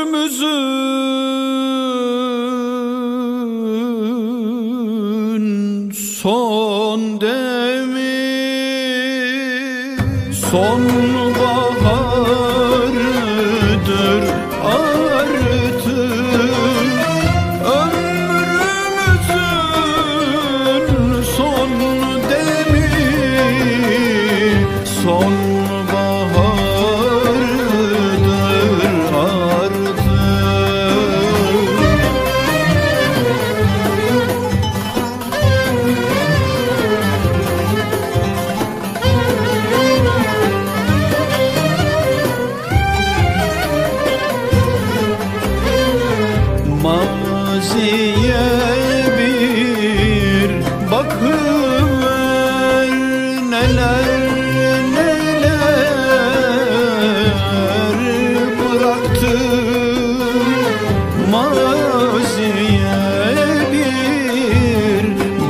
Ömrümüzün son demi, sonbahardır artık. Ömrümüzün son demi, sonbahardır artık. Maziye bir bakıver, neler neler bıraktı. Maziye bir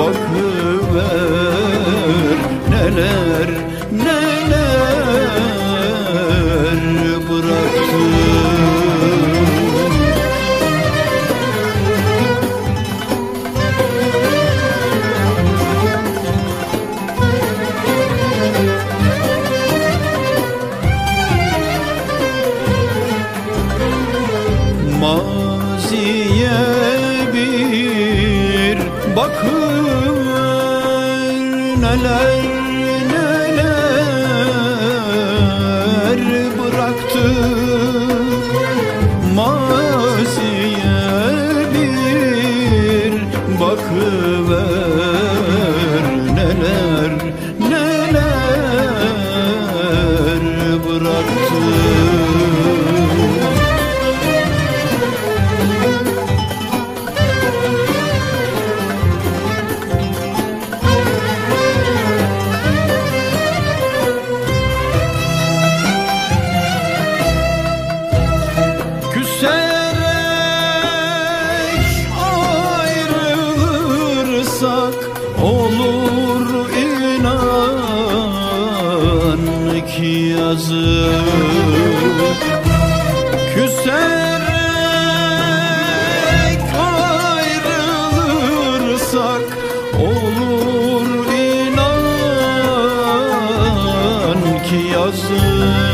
bakıver, neler neler bıraktı. Maziye bir bakıver, neler neler bıraktı. Maziye bir bakıver, neler neler bıraktı. Ayrılırsak olur inan ki yazık. Küserek ayrılırsak olur inan ki yazık.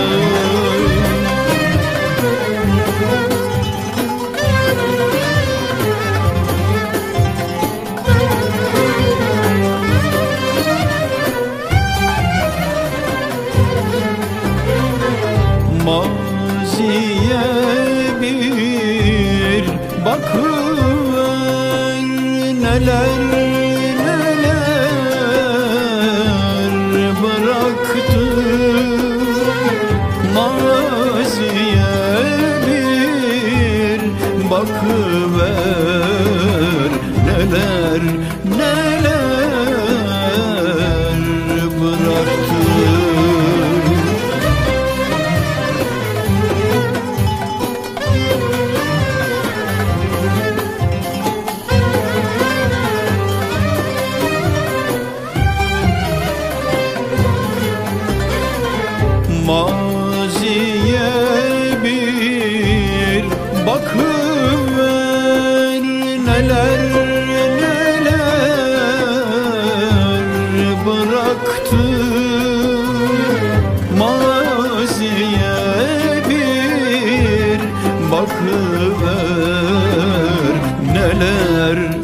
Maziye bir bakıver, neler neler bıraktı. Maziye bir bakıver, neler neler bıraktı. Maziye bir bakıver, neler neler bıraktı. Maziye bir bakıver, neler